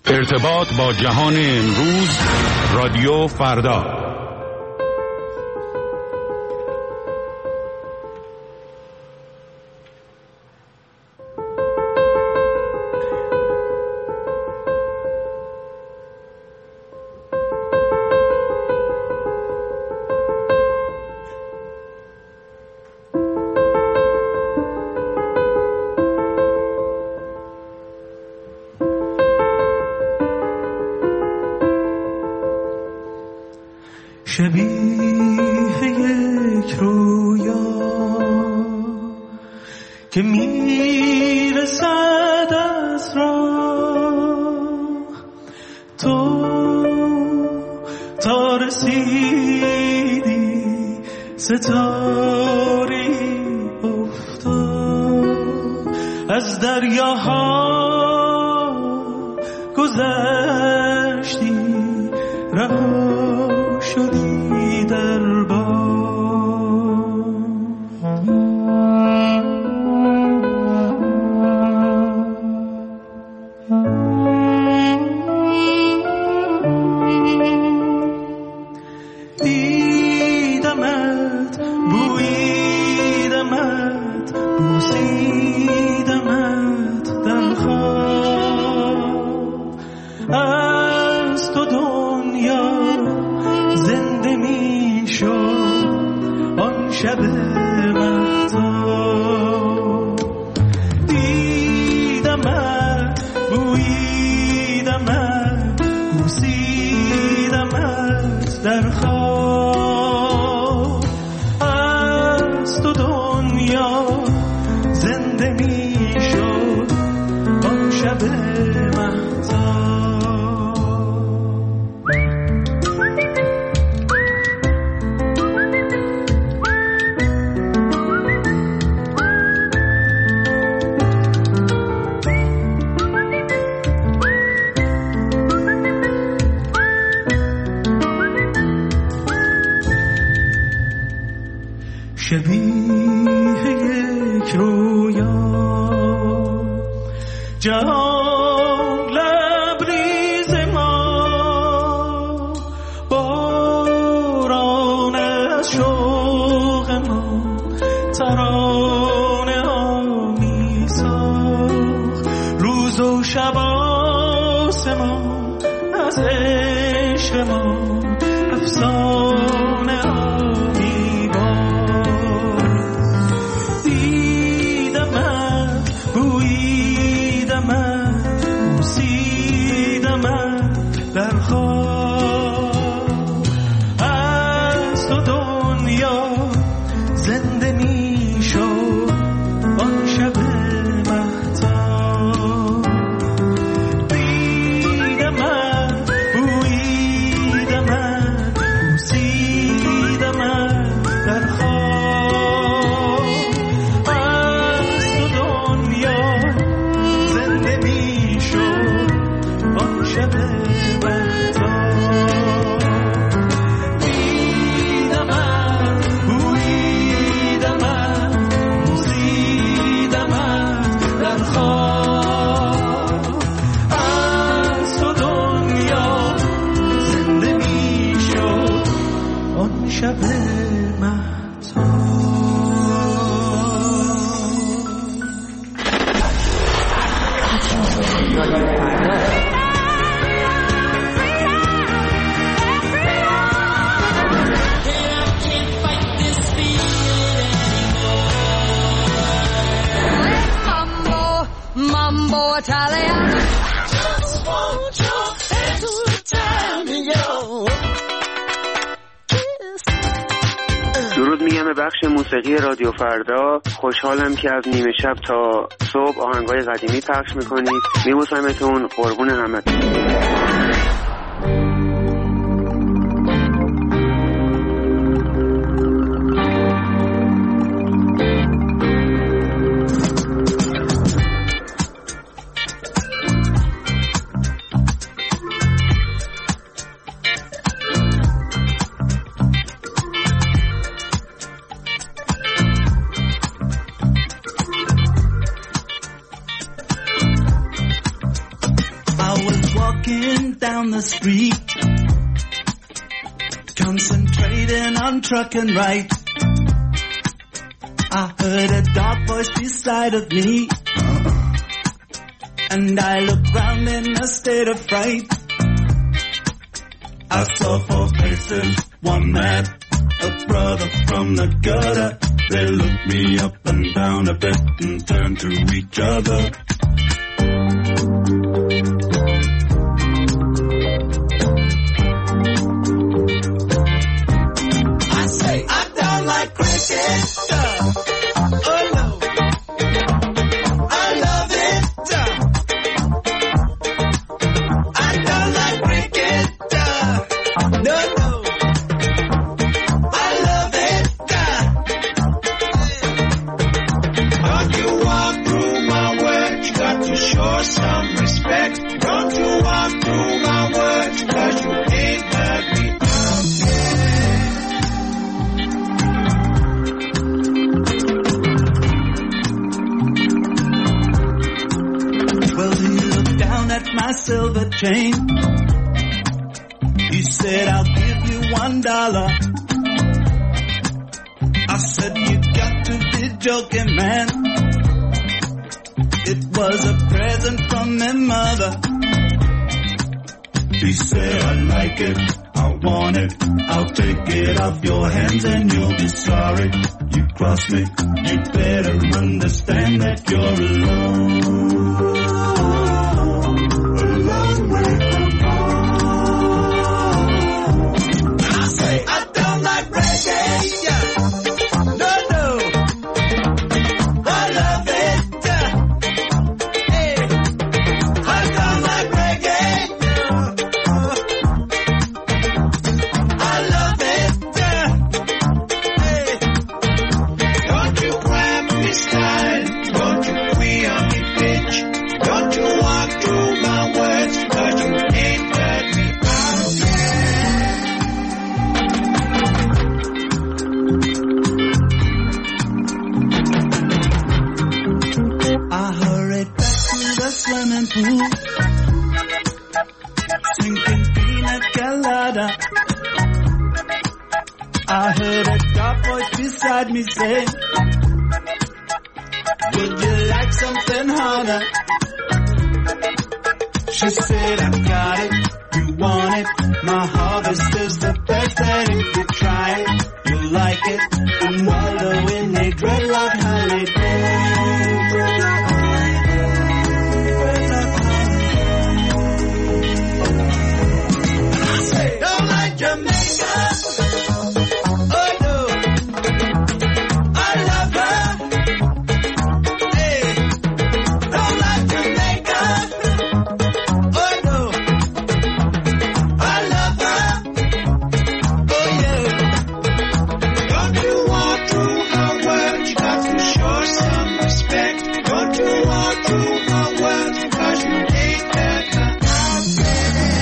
ارتباط با جهان امروز، رادیو فردا. شبیه یک رویا که میرسد از راه، تو تا رسیدی ستاری افتاد، از دریاها گذشتی رها شدی در باد. دیدمت، بویدمت، بوسیدمت در خواب، از تو دنیا زنده می شد آن شب مهتاب. دیدمت، بویدمت، بوسیدمت در خواب، از تو دنیا زنده می شد آن شب مهتاب. شبیه یک رویا، جهان لبریز ما، باران از شوق ما ترانه ها می ساخت، روز و شب آسمان از عشق ما افسانه ها می باخت. دیدمت، بویدمت، بوسیدمت در خواب، از تو دنیا زنده می شد آن شب مهتاب. دیدمت، بویدمت، بوسیدمت در خواب، از تو دنیا زنده می شد آن شب مهتاب. دیدمت، بویدمت، بوسیدمت در خواب، از تو دنیا زنده می شد آن شب مهتاب. Mambo Italian. Just want your hand to tell me your kiss. درود میگم به بخش موسیقی رادیو فردا. خوشحالم که از نیمه شب تا صبح آهنگای قدیمی پخش میکنید. میبوسمتون، قربون همتون. walking down the street, concentrating on trucking right. I heard a dark voice beside of me, and I looked round in a state of fright. I saw 4 faces, one man, a brother from the gutter. They looked me up and down a bit and turned to each other. I say, I don't like cricket. Oh no, I love it. I don't like cricket. No, no, I love it. Don't you walk through my words, you got to show some respect. Don't you walk through my words, cause you ain't heard me out yet. Well, he looked down at my silver chain. He said, I'll give you $1. I said, you got to be joking, man. It was a present from my mother. He said, I like it, I want it, I'll take it off your hands and you'll be sorry. You crossed me, you better understand that you're alone. A long way from home. I say, I don't like reggae, yeah. No, no, I love it, hey, I don't like reggae, I love it, hey, don't you grab me style, don't you queer on me bitch, don't you walk through my words, cause you ain't heard me out yet. I hurried back to the swimming pool, drinking pina colada. I heard a dark voice beside me say, would you like something harder? She said, I got it, you want it, my harvest is the best, and if you try it, you'll like it, and wallow in a dreadlock holiday. I say, don't like Jamaica, oh no, I love her, hey, don't like Jamaica, oh no, I love her, oh yeah, don't you walk through my words, you got to show some respect, don't you walk through my words, cause you ain't heard my out yet.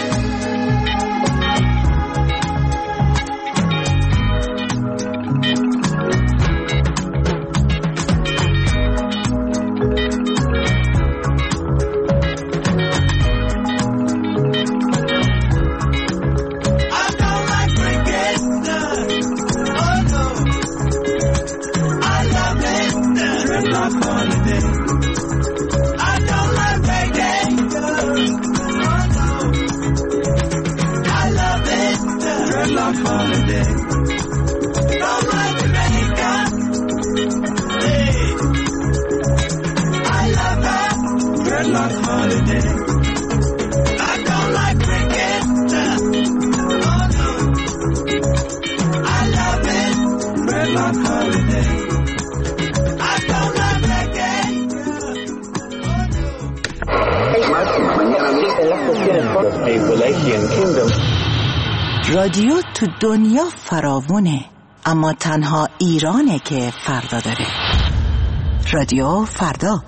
I don't like cricket, oh no, I love it, dreadlock holiday. I don't like reggae, oh no, I love it, dreadlock holiday. Don't like Jamaica, hey, I love her, dreadlock holiday. I don't like cricket, oh no, I love it, dreadlock holiday. I don't like reggae, oh no. رادیو تو دنیا فراوونه، اما تنها ایرانه که فردا داره. رادیو فردا.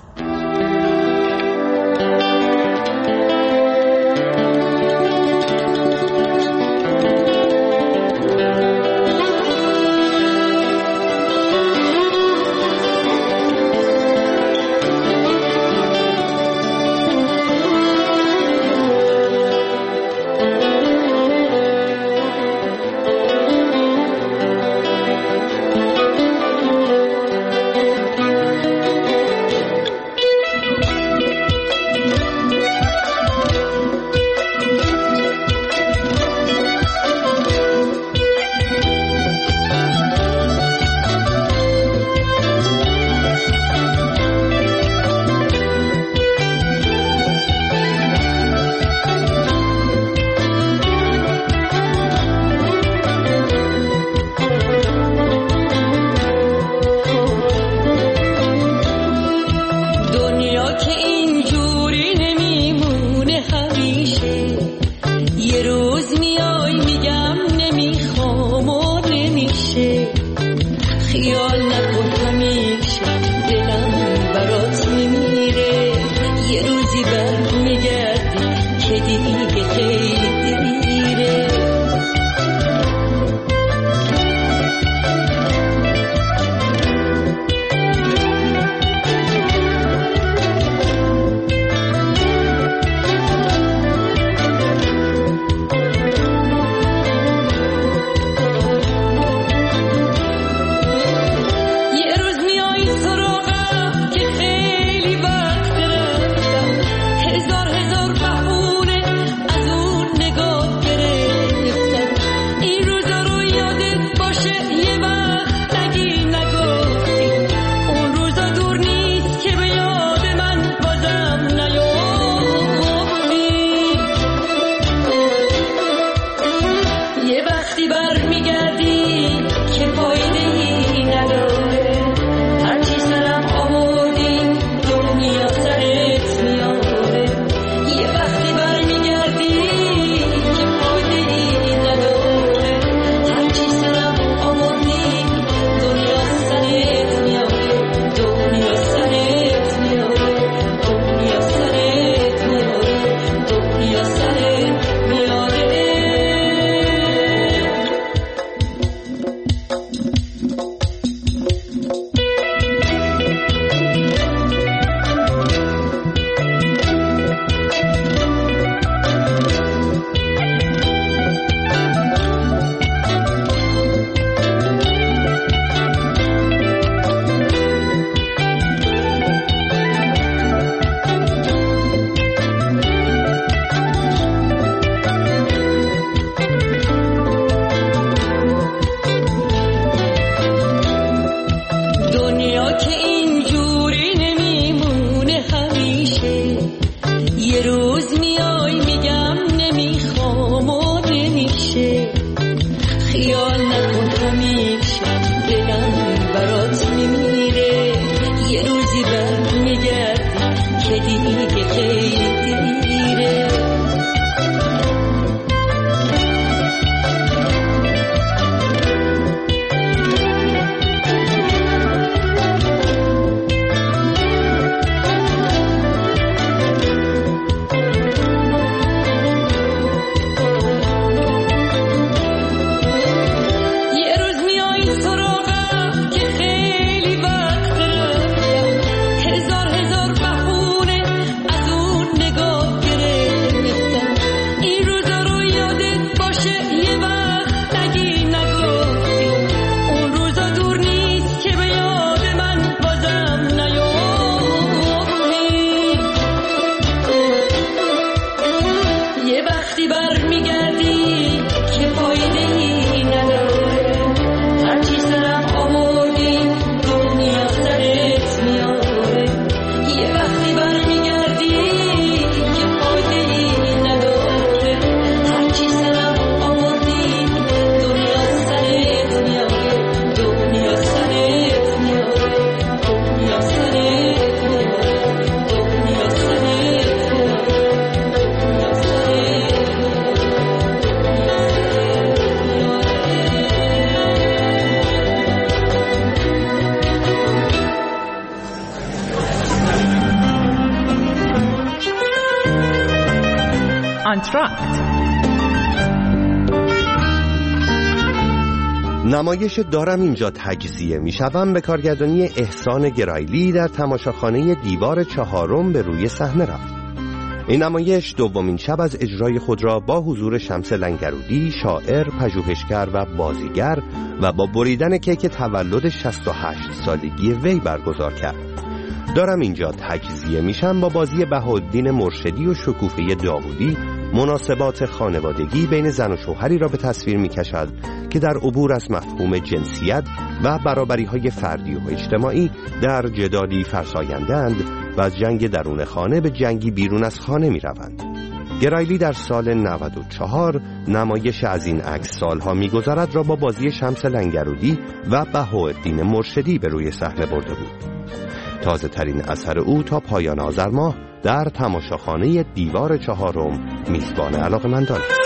برمیگردی که فایده ای نداره، هرچی سرم آوردی دنیا سرت میاره. یه وقتی برمیگردی که فایده ای نداره، هرچی سرم آوردی دنیا سرت میاره، دنیا سرت میاره، دنیا سرت میاره، دنیا سرت آنتراکت. نمایش دارم اینجا تجزیه میشوم به کارگردانی احسان گرایلی در تماشاخانه دیوار چهارم به روی صحنه رفت. این نمایش دومین شب از اجرای خود را با حضور شمس لنگرودی، شاعر، پژوهشگر و بازیگر و با بریدن کیک تولد 68 سالگی وی برگزار کرد. دارم اینجا تجزیه میشم با بازی بهاءالدین مرشدی و شکوفه داوودی مناسبات خانوادگی بین زن و شوهری را به تصویر می‌کشد که در عبور از مفهوم جنسیت و برابری‌های فردی و اجتماعی در جدالی فرساینده‌اند و از جنگ درون خانه به جنگی بیرون از خانه می‌روند. گرایلی در سال 94 نمایش از این عکس سالها می‌گذرد را با بازی شمس لنگرودی و بهاءالدین مرشدی به روی صحنه برده بود. تازه ترین اثر او تا پایان آذر ماه در تماشاخانه دیوار چهارم میزبان علاقه‌مندان است.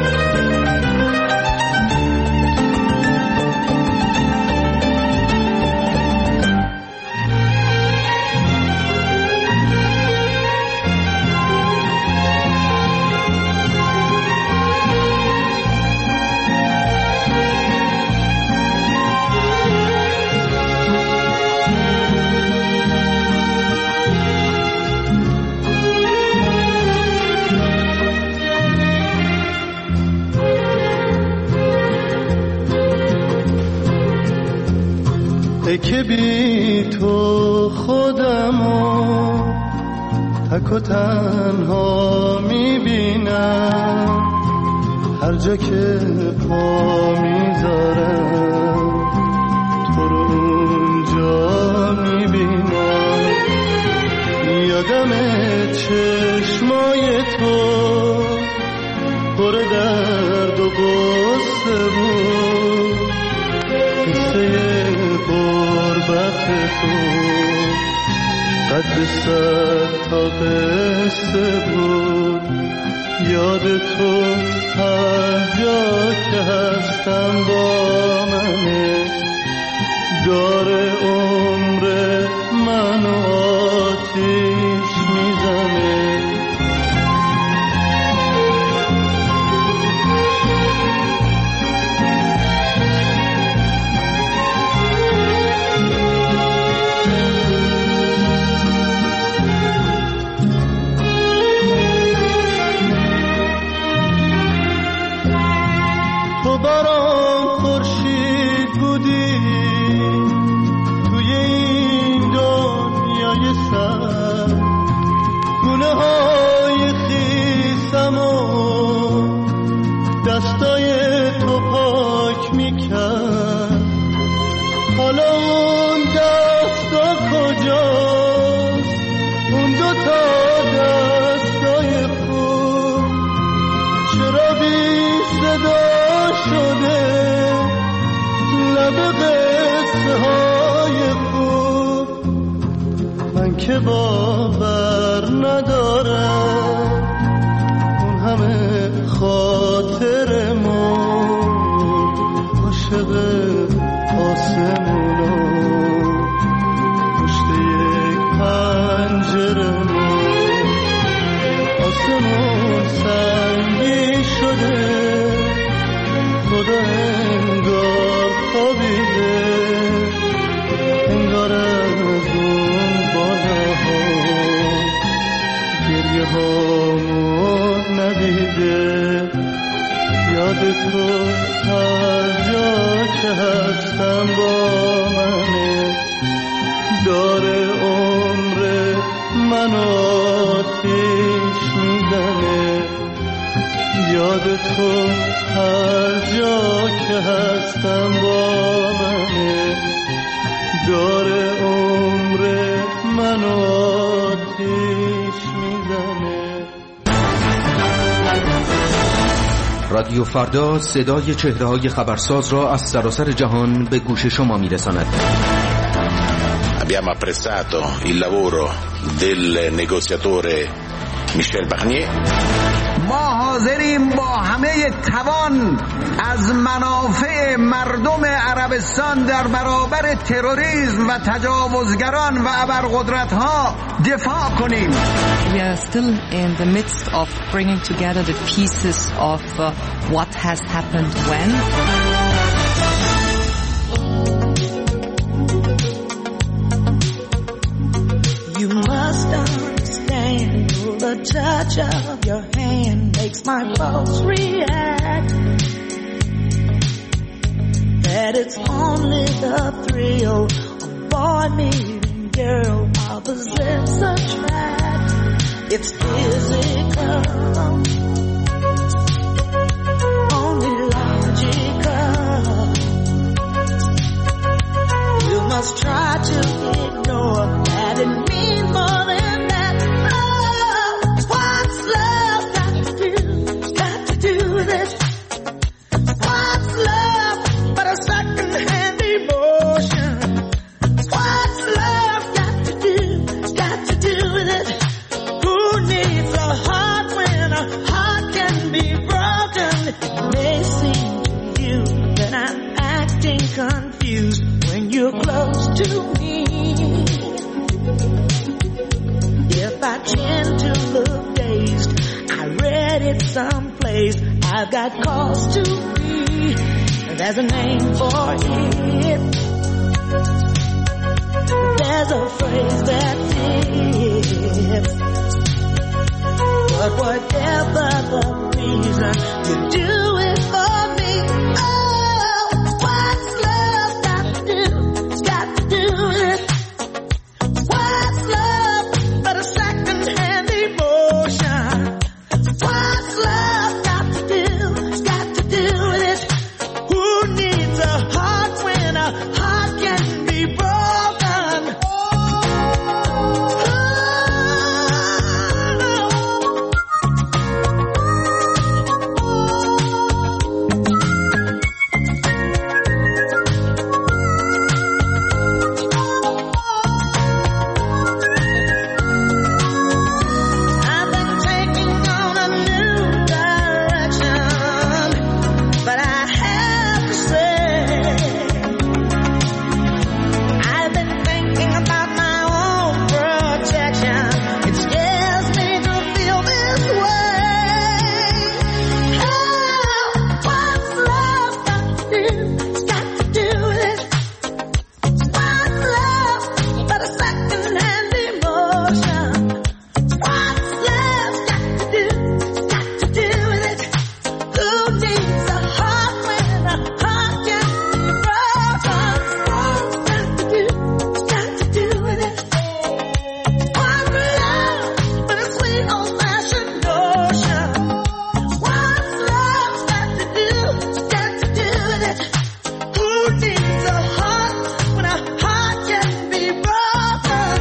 که بی تو خودمو تک و تنها میبینم، هر جا که پا میذارم تو رو اونجا میبینم. یادم چشمای تو پر درد و غصه بود، قصه غربت تو قد صد تا قصه بود. یاد تو هر جا که هستم با منه، داره عمر منو آتیش میزنه. تو برام خورشید بودی توی این دنیای سر، گونه های خیسم و دستای تو پاک میکرد. حالا اون دستا کجاست، اون دوتا دستای خوب چرا بی صدا شده لب قصه های خوب؟ من که باور ندارم اون همه خاطرمون عاشق آسمونو پشت یک پنجرمون. آسمون سنگی شده، خدا انگار خوابیده، انگار از اون بالاها گریه هامون ندیده. یاد تو هر جا که هستم با منه، داره عمر من آتیش میزنه. یاد یاد تو هر جا که هستم با منه، داره عمر منو آتیش میزنه. رادیو فردا صدای چهره‌های خبرساز را از سراسر جهان به گوش شما می‌رساند. Abbiamo apprezzato il lavoro del negoziatore Michel Barnier. ما حاضریم با همه توان از منافع مردم عربستان در برابر تروریسم و تجاوزگران و ابرقدرت‌ها دفاع کنیم. We are still in the midst of bringing together the pieces of what has happened when. You must understand the touch of your hand makes my pulse react. That it's only the thrill of boy meeting girl opposites attract. It's physical, only logical. You must try to ignore that it means more than that. Oh, what's love got to do with it? What's love but a second-hand emotion? What's love got to do with it? Who needs a heart when a heart can be broken? It may seem to you that I'm acting confused when you're close to me. If I tend to look dazed, I read it someplace. I've got cause to be. There's a name for it. There's a phrase that fits. But whatever the reason, you do it for me. Oh, what's love got to do with it? What's love but a second-hand emotion? What's love got to do with it? Who needs a heart when a heart can be broken? I've been taking on a new direction, but I have to say, I've been thinking about my own protection. It scares me to feel this way. Oh, what's love got to do with it? What's love but a second-hand emotion? What's love got to do with it? Who needs a heart when a heart can be broken? What's got to do with it? What's love but a sweet old-fashioned notion? What's love got to do with it? Who needs a heart when a heart can be broken?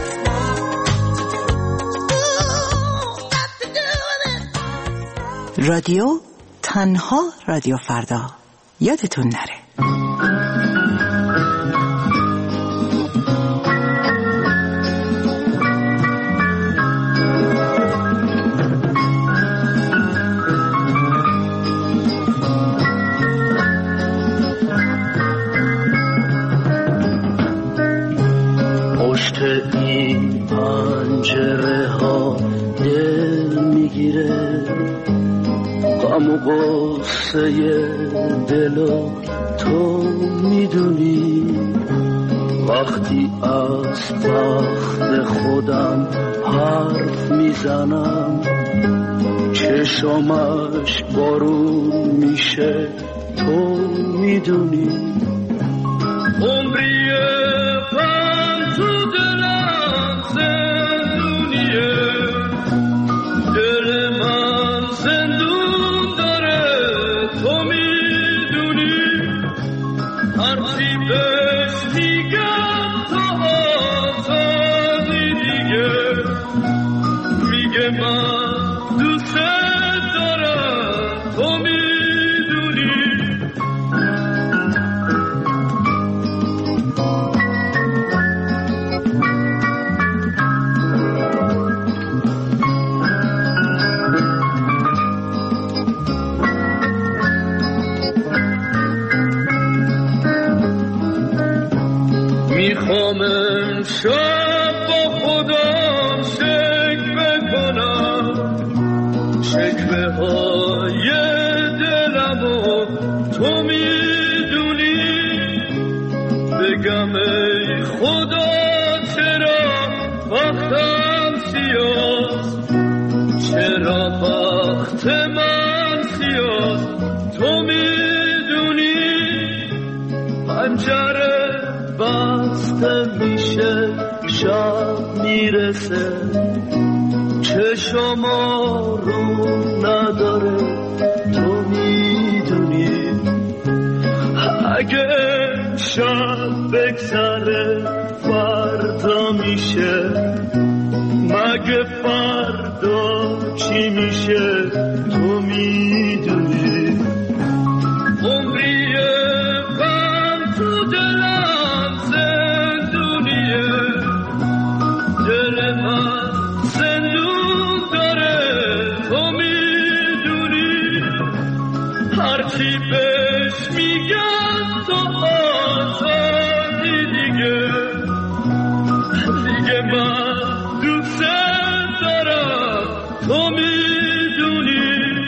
Ooh, got to do with it. رادیو تنها رادیو فردا. یادتون نره. پشت این پنجره ها دل میگیره، غم و غصه دلو تو میدونی. وقتی از بخت خودم حرف میزنم، چشمش بارون میشه تو میدونی. عمریه پن تو دلم زندونیه، دل من زندون داره. های دلمو تو میدونی، بگم ای خدا چرا بختم سیاست، چرا بخت من سیاست. تو میدونی پنجره بسته میشه شب میرسه، چشما رو نداره. تو میدونی اگه شب بگذره فردا میشه، مگه فردا چی میشه؟ تو میدونی عمری غم تو دلم زندونیه، دل من زندون داره. تو میدونی هرچی بهش میگن تو آزادی دیگه، دیگه من دوست دارم. تو میدونی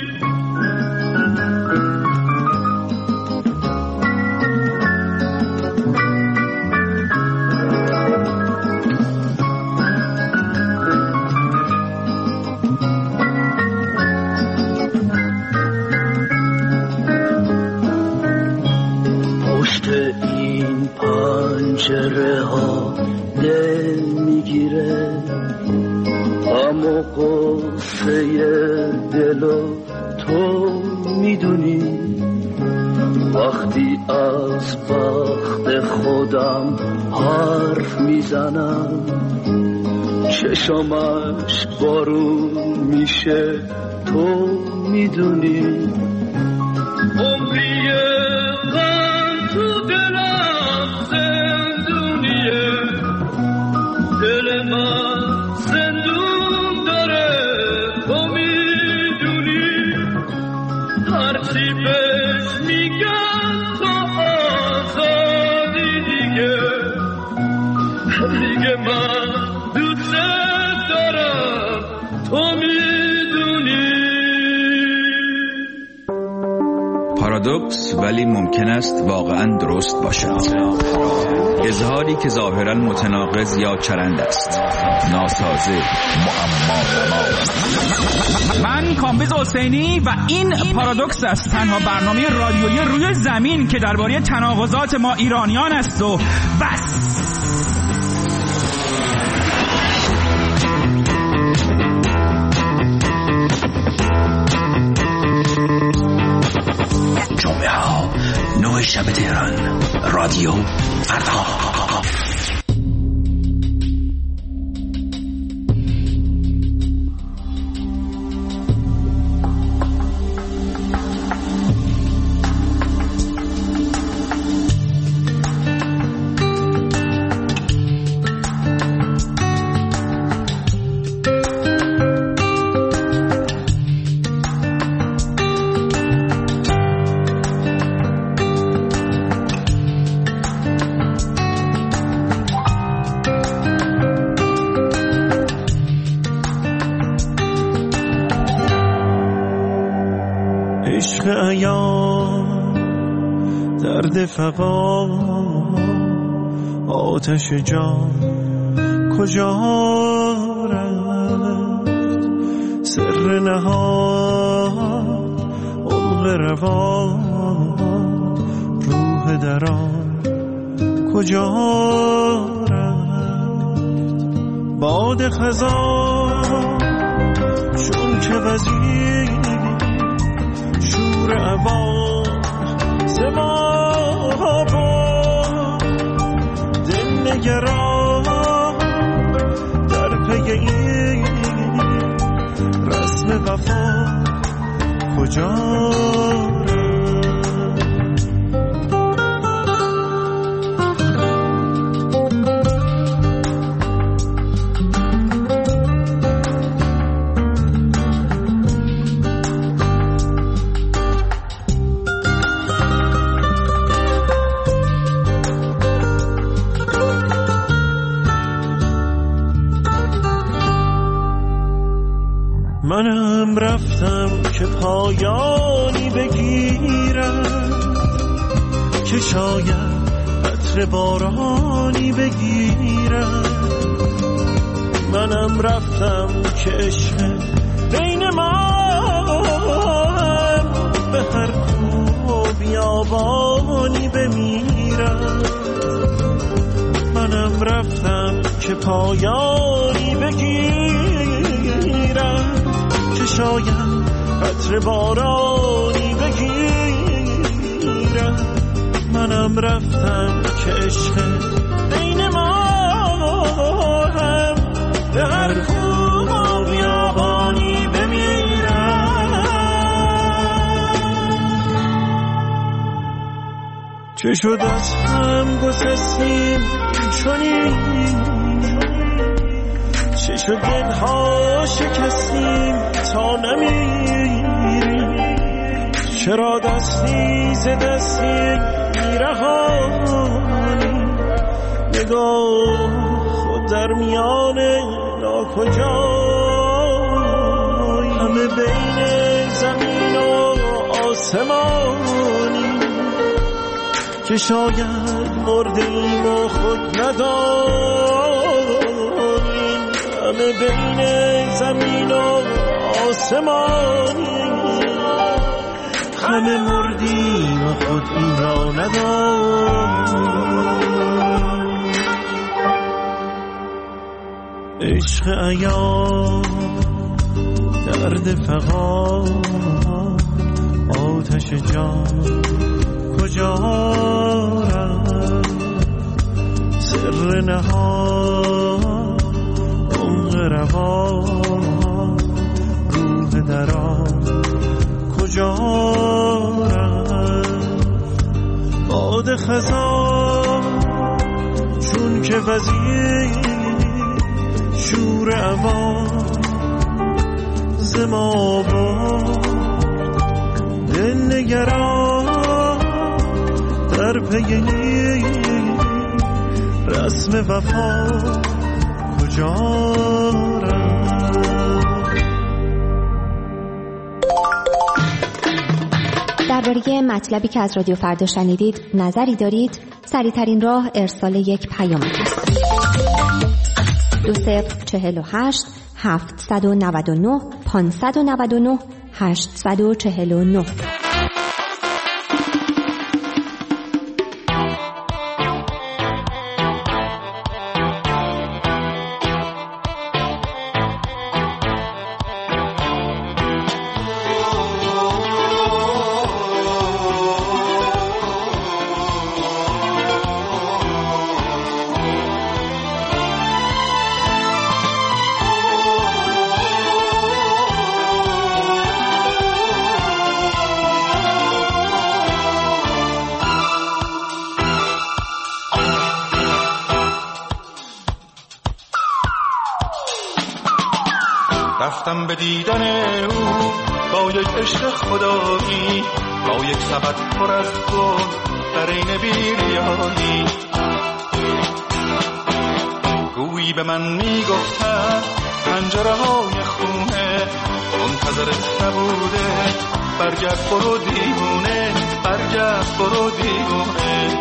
پشت این پنجره ها نمیگیره، اما قصه دلو تو میدونی. وقتی از بخت خودم حرف میزنم، چشمش بارون میشه. تو میدونی عمری غم تو دلم زندونیه، دل من زندون داره. تو میدونی هرچی بهش میگن تو آزادی دیگه، دیگه من دوست دارم. تو میدونی پارادوکس ولی ممکن است واقعا درست باشد. اظهاری که ظاهرا متناقض یا چرند است، ناسازه، معما. من کامبیز حسینی و این پارادوکس است، تنها برنامه رادیویی روی زمین که درباره تناقضات ما ایرانیان است و بس. جمعه ها 9 شب تهران، رادیو فردا. عشق ایام درد فقا آتش جان کجا رفت، سر نهاد علق روان روح دران کجا رفت. باد خزان چون که وزیر شور عوام زما با دل نگران در پی این رسم وفا کجا منم رفتم که پایانی بگیرد که شاید قطره بارانی بگیرد. منم رفتم که عشق بین ما به هر کو بیابانی بمیرد. منم رفتم که پایانی بگیرم که شاید قطره بارانی بگیرم. منم رفتم که عشق بین ما هم به هر خوب و بیابانی بمیرم. چه شد از هم گسستیم چونین، چه شد دلها شکستیم تا نمیریم. چرا دستی ز دستی میرهانی، نگاه خود در میان ناکجای. همه بین زمین و آسمانی که شاید مردیم و خود ندانیم. همه بین زمین و آسمانی همه مردیم و خود این را ندانیم. عشق عیان، درد فغان، آتش جان کجا رفت؟ سر نهان، عمق روان، روح دران کجا رفت؟ باد خزان چون که وزیر شور عوام ز ما برد. دل نگران در پی رسم وفا کجا رفت؟ درباره مطلبی که از رادیو فردا شنیدید نظری دارید؟ سریع‌ترین راه ارسال یک پیام است. 2048 799 599 849. رفتم به دیدن او با یک عشق خدایی، با یک سبد پر از گل در این بیریایی. گویی به من میگفتن پنجره های خونه منتظرت نبوده، برگرد برو دیوونه، برگرد برو دیوونه.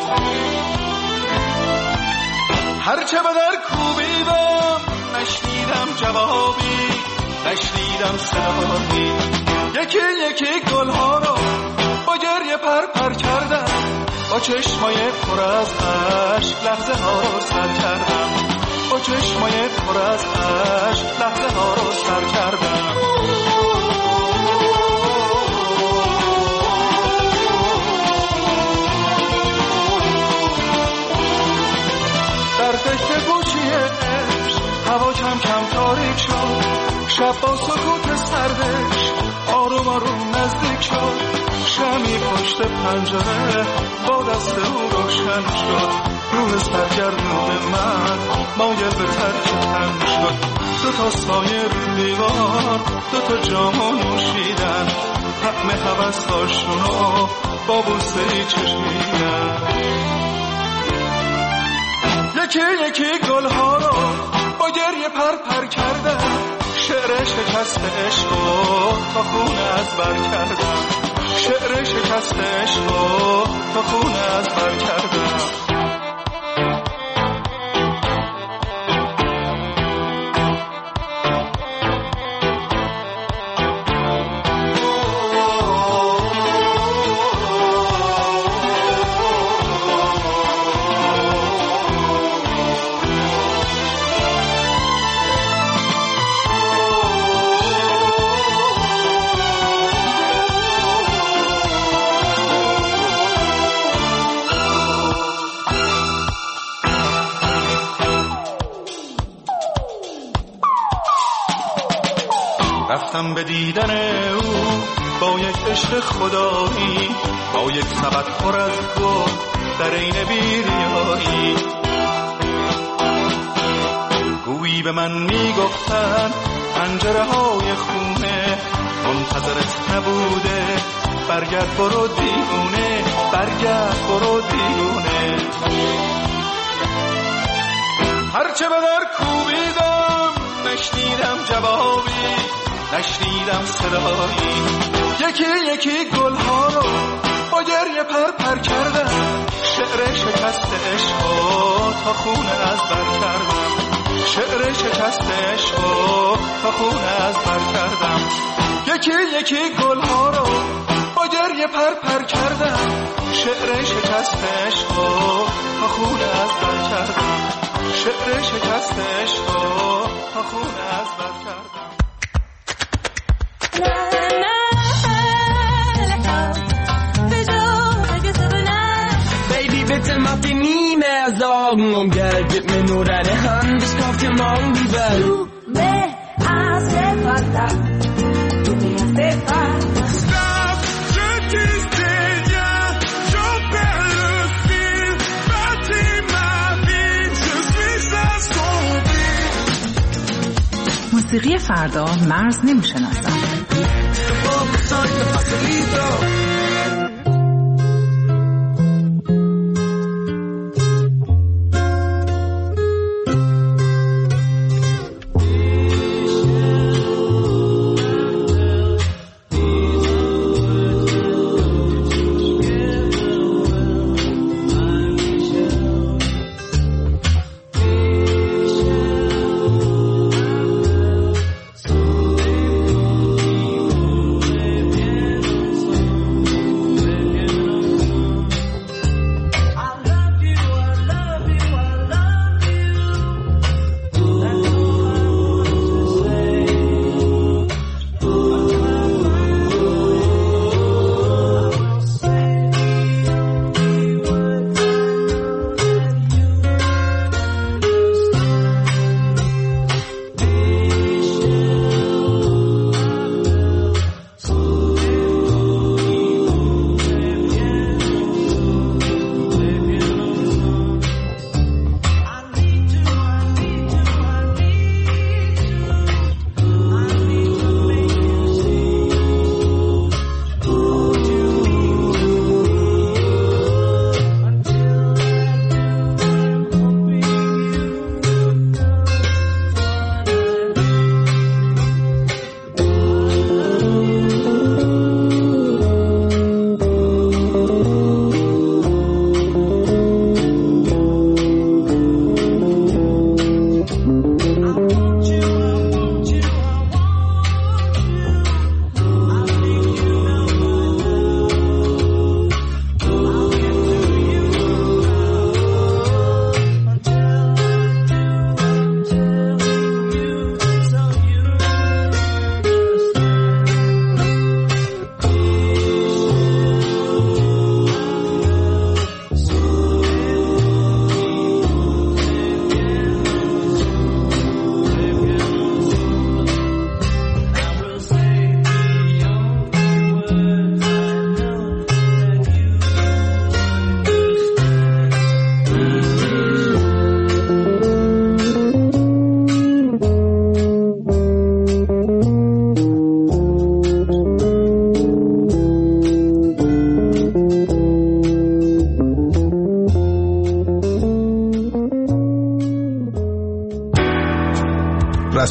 هرچه به در کوبیدم نشنیدم جوابی، نشنیدم صدایی. یکی یکی گلها رو با گریه پر کردم، با چشمای پر از اشک لحظه ها رو سر کردم، با چشمای پر از اشک لحظه ها رو سر کردم. در فکر گوشی عشق هوا کم کم تاریک شد، شب با سکوت سردش آروم آروم نزدیک شد. شمی پشت پنجره با دست او روشن شد، روح سرگردون من مایل به ترک تن شد. دو تا سایه رو دیوار، دو تا جامو نوشیدن، طعم هوس‌هاشونو با بوسه‌ای چشیدن. یکی یکی گلها رو با گریه پر کردن، شعر شکست عشق تا خون از بر کردم، شعر شکست عشق تا خون از بر کردم. رفتم به دیدن او با یک عشق خدایی، با یک سبد پر از گل در عین بیریایی. گویی به من میگفتن پنجره های خونه منتظرت نبوده، برگرد برو دیوونه، برگرد برو دیوونه. هرچه به در کوبیدم نشنیدم جوابی، نشنیدم صدایی. یکی یکی گلها رو با گریه پر کردم، شعر شکست عشق تا خون از بر کردم، شعر شکست عشق تا خون از بر کردم. یکی یکی گلها رو با گریه پر کردم، شعر شکست عشق تا خون از بر کردم، شعر شکست عشق تا خون از بر کردم. Baby, bitte mach dir nie mehr Sorgen um Geld, gib mir nur deine Hand, ich kauf dir morgen die Welt. Du me hace falta, du me hace falta. Stop, je t'estenia, j'en perds le fil, bâtis ma vie, je suis à son fil. موسیقی فردا مرز نمیشناسم.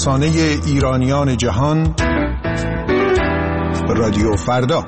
رسانه ایرانیان جهان، رادیو فردا.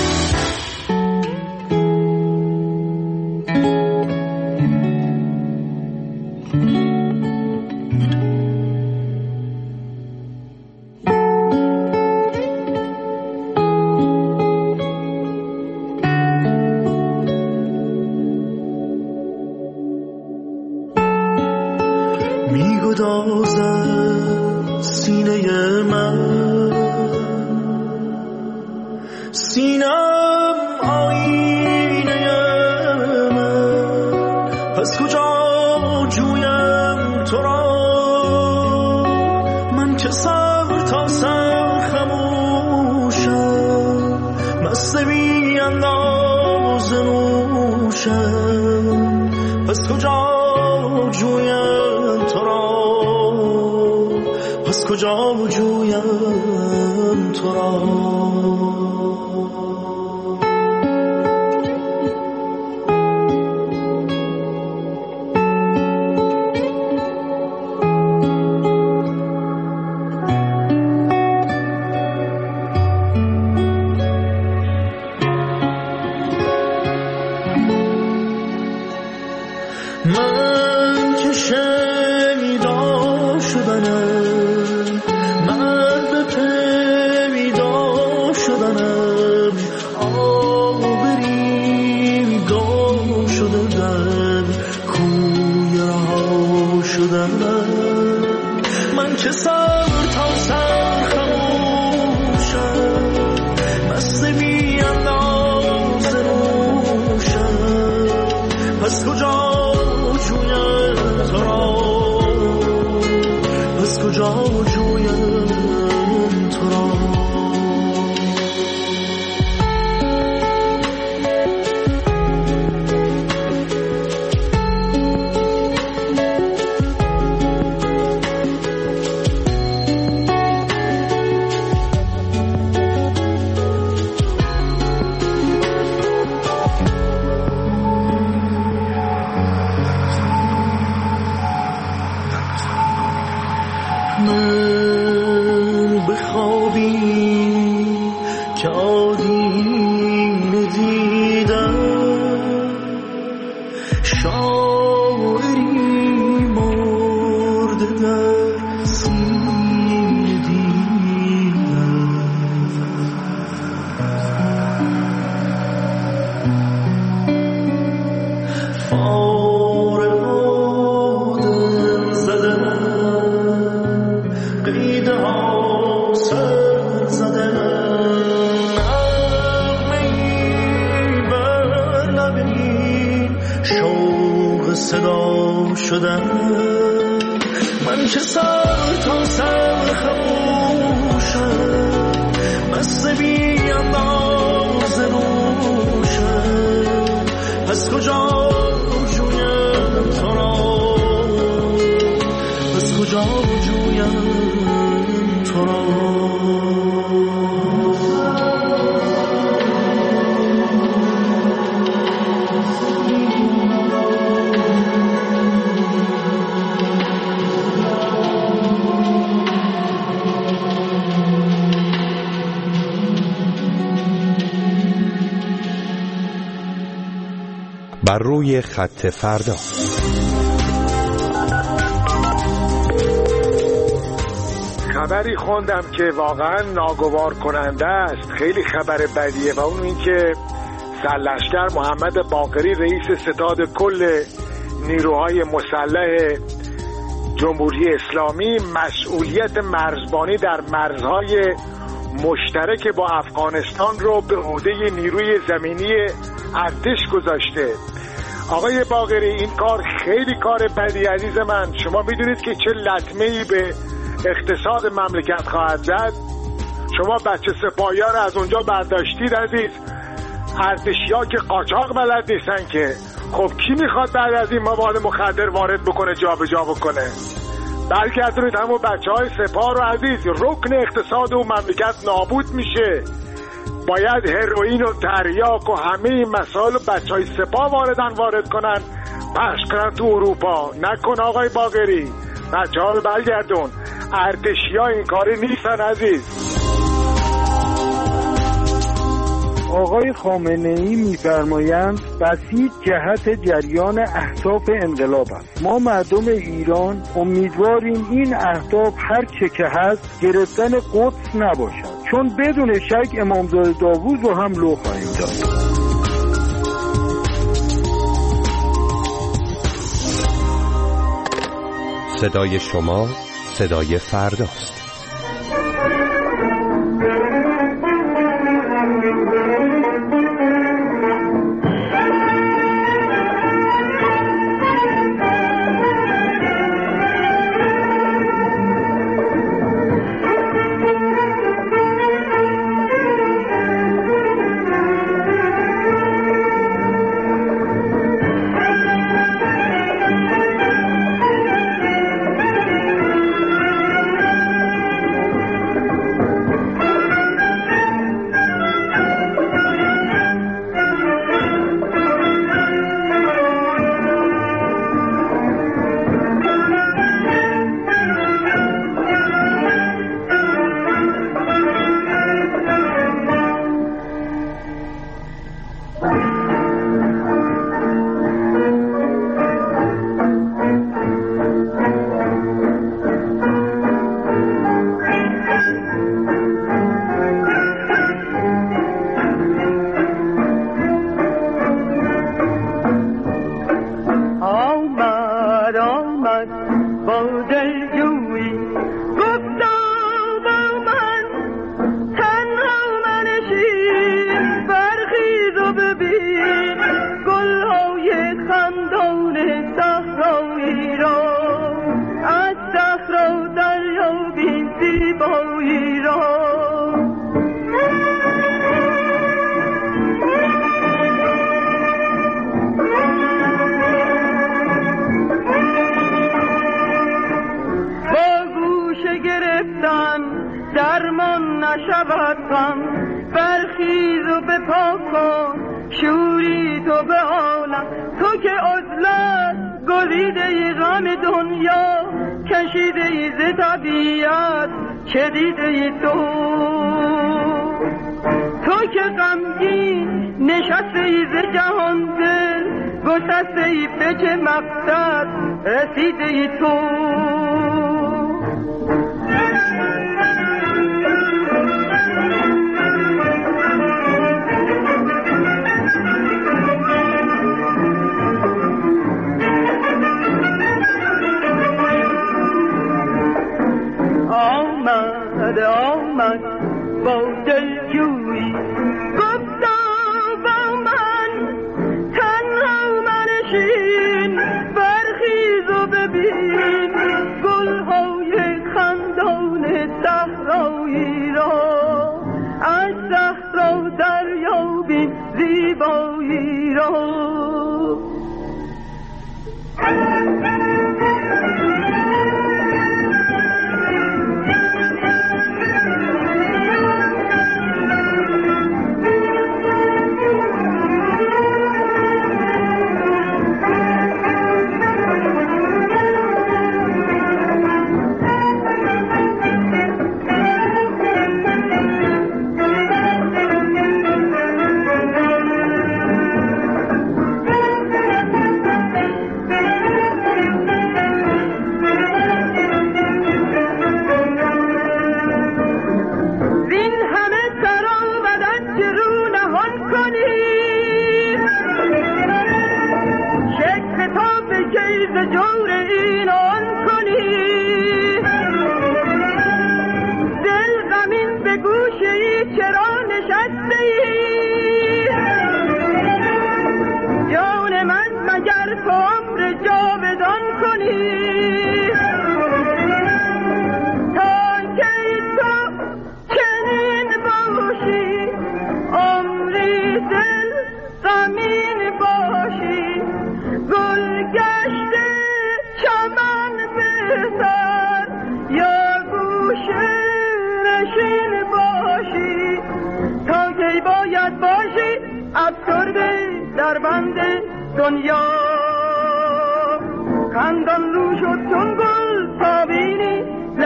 بر روی خط فردا. خبری خوندم که واقعا ناگوار کننده است، خیلی خبر بدیه، و اون این که سرلشکر محمد باقری رئیس ستاد کل نیروهای مسلح جمهوری اسلامی مسئولیت مرزبانی در مرزهای مشترک با افغانستان رو به عهده نیروی زمینی ارتش گذاشته. آقای باقری، این کار خیلی کار بدی عزیز من. شما میدونید که چه لطمه‌ای به اقتصاد مملکت خواهد زد. شما بچه سپاهی‌ها رو از اونجا برداشتید عزیز، ارتشی‌ها که قاچاق بلد نیستن که. خب کی میخواد بعد از این مواد مخدر وارد بکنه، جابجا بکنه؟ برگردونید همون بچه‌های سپاه رو عزیز، رکن اقتصاد اون مملکت نابود میشه. باید هروئین و تریاک و همه این مسائل بچه‌های سپاه وارد کنن، پخش کنن تو اروپا. نکن آقای باقری، بچه‌ها رو برگردون. ارتشی‌ها این کاری نیستن عزیز. آقای خامنه‌ای می‌فرمایند بسیط جهت جریان اهداف انقلاب است. ما مردم ایران امیدواریم این اهداف هر چه که هست گرفتن قدس نباشد، چون بدون شک امامزاده داوود رو هم لو خواهیم داد. صدای شما صدای فرداست.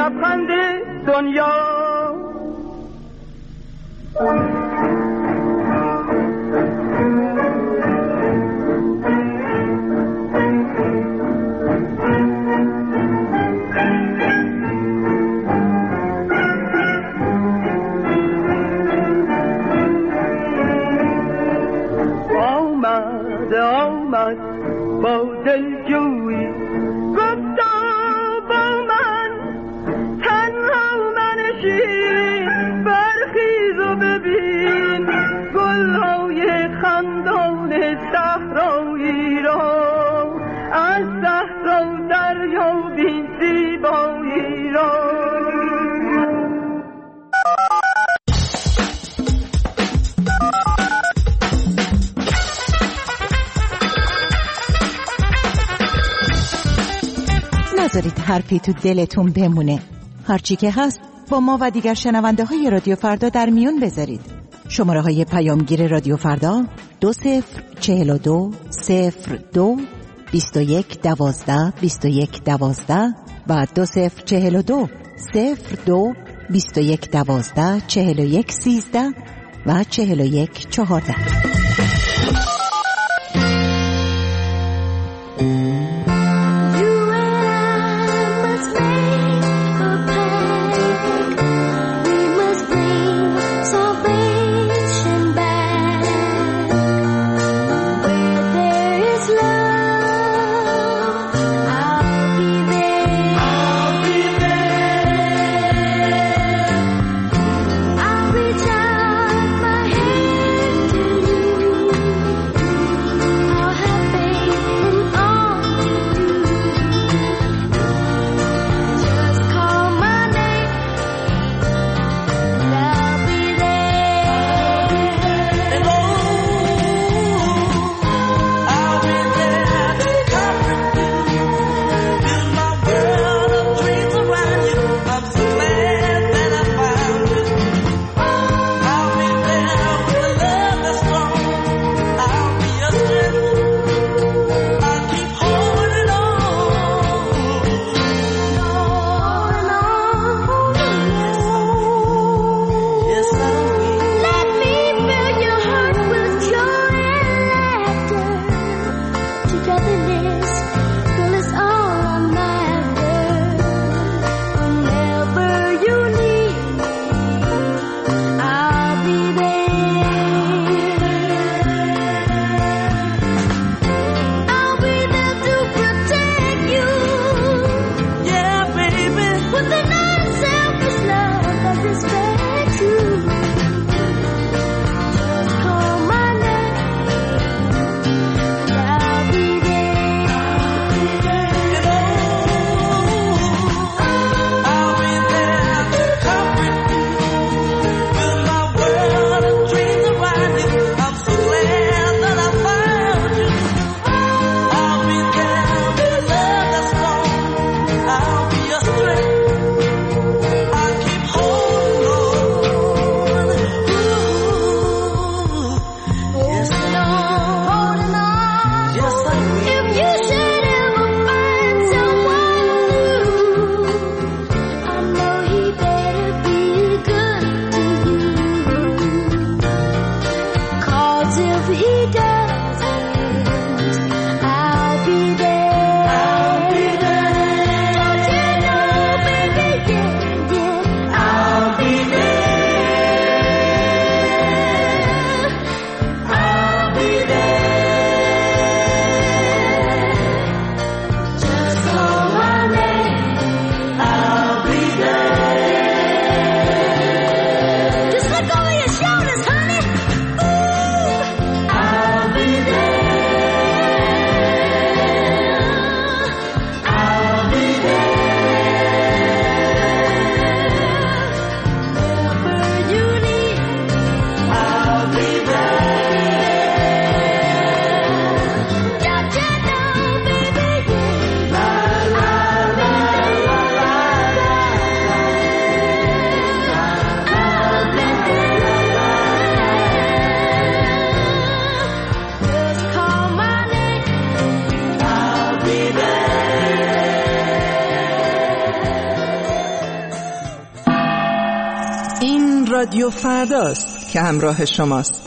لبخند دنیا. آمد با دلجویی گفتا با من تنها منشین، برخیز و ببین گلهای خندان صحرایی را، از صحرا دریا بین زیبایی را. نذارید حرفی تو دلتون بمونه. هرچی که هست با ما و دیگر شنونده های رادیو فردا در میون بذارید. شماره های پیامگیر رادیو فردا 2042 02 21 12 21 12 و 2042 02 21 12 41 13 و 41 14. رادیو فرداست که همراه شماست.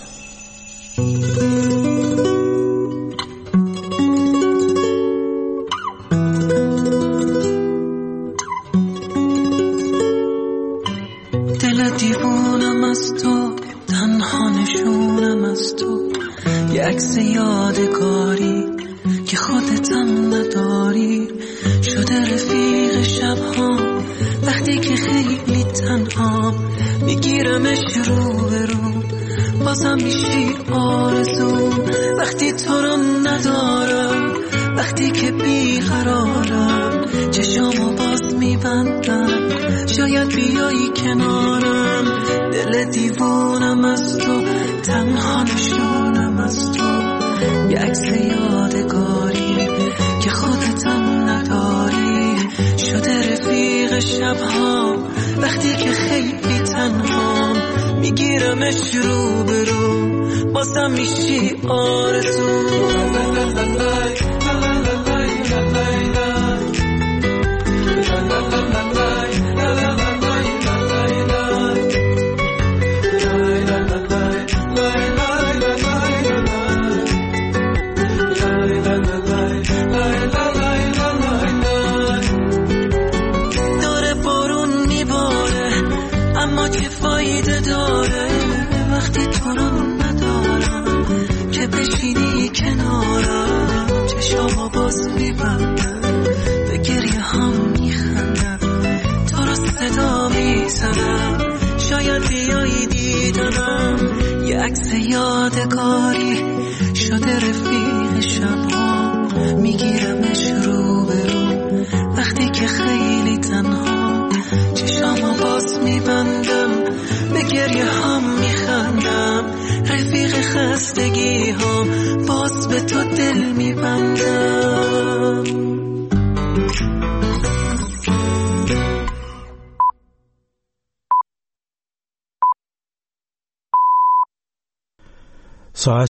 دل دیوونم از تو، تنها نشونم از تو، یه عکس یادگاری که خودتم نداری، شده رفیق شبها وقتی که خیلی تنها، میگیرمش رو به رو، بازم میشی آرزو وقتی تو رو ندارم، وقتی که بیقرارم چشامو باز میبندم، شاید بیایی کنارم. دل دیوونم از تو، تنها نشونم از تو، یه عکس یادگاری که خودتم نداری، شده رفیق شبها وقتی که خیلی تنهام، میگیرمش رو به رو، بازم میشی آرزو. داره بارون میباره اما چه فایده داره وقتی تو رو ندارم، که بشینی کنارم چشامو باز میبندم، به گریه هم میخندم، تو رو صدا میزنم، شاید بیایی دیدنم، یه عکس یادگاری شده رفیق شبها، میگیرمش رو به رو وقتی که خیلی تنها، چشامو باز میبندم، به گریه هم میخندم، رفیق خستگی هم باز به تو دل میبندم. ساعت